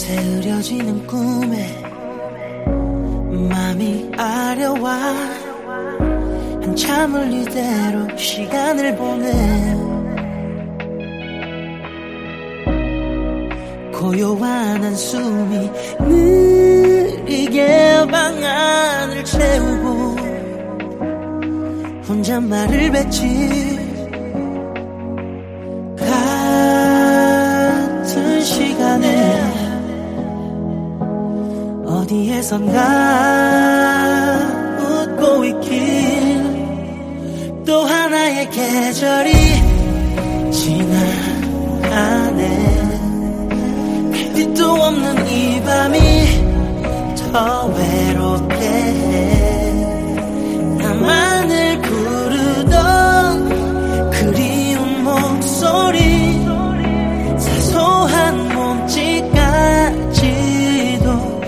어느새 흐려지는 꿈에 맘이 아려와 한참을 이대로 시간을 보내 고요한 한숨이 느리게 방 안을 채우고 혼잣말을 뱉지 같은 시간에 어디에선가 웃고 있길 또 하나의 계절이 지나가네 빛도 없는 이 밤이 더 외롭게 해 나만을 부르던 그리운 목소리 사소한 몸짓까지도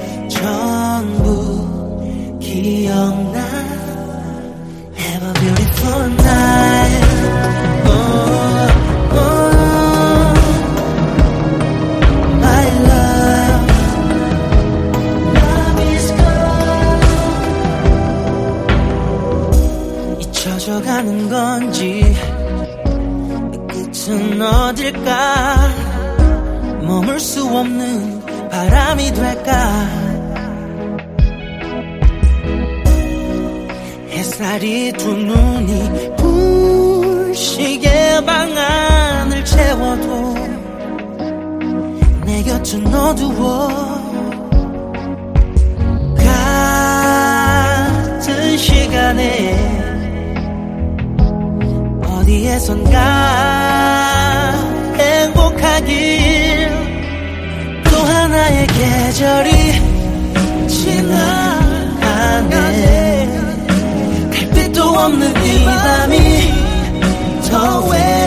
전부 기억나 Have a beautiful night 잊혀져가는 건지 끝은 어딜까 머물 수 없는 바람이 될까 햇살이 두 눈이 부시게 방 안을 채워도 내 곁은 어두워 같은 시간에 어디에선가 행복하길 또 하나의 계절이 지나가네 달빛도 없는 이 밤이 더 외로워